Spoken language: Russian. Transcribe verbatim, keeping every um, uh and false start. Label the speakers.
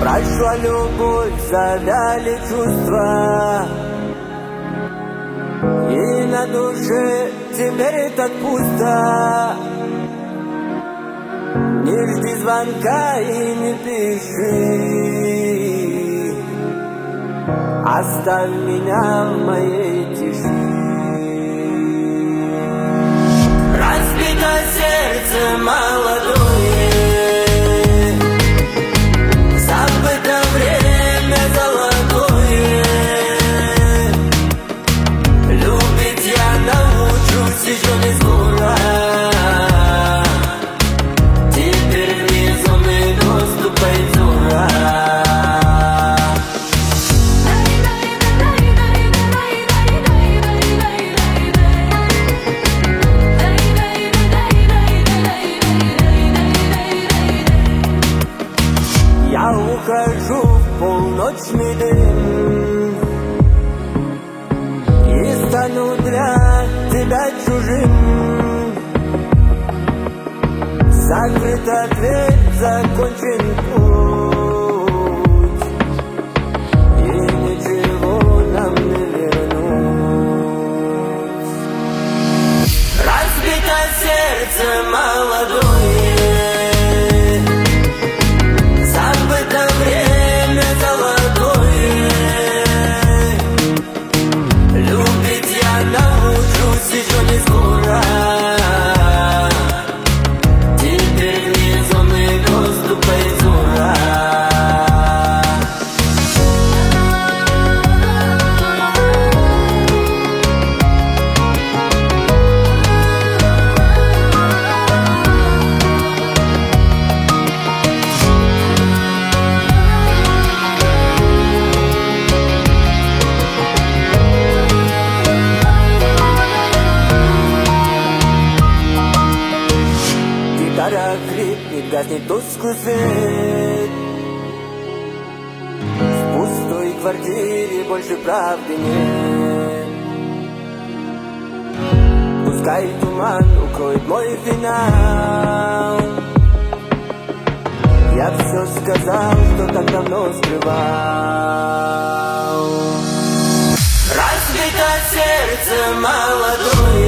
Speaker 1: Прошла любовь, завяли чувства, и на душе теперь так пусто. Не жди звонка и не пиши, оставь меня в моей тиши. Разбито сердце молодое, забыто время золотое. Любить я научусь еще не скоро. Теперь внизу мы доступ Айзура. Я ухожу в полночный дым и стану для тебя чужим. Закрыта дверь, закончен путь, и ничего нам не вернуть. Разбито сердце молодое, забыто время золотое. Любить я научусь еще не скоро. Теперь внизу мы доступ Айзура. Гитара хрипнет, гаснет тусклый свет. В пустой квартире больше правды нет. Пускай туман укроет мой финал. Я все сказал, что так давно скрывал. Разбито сердце молодое,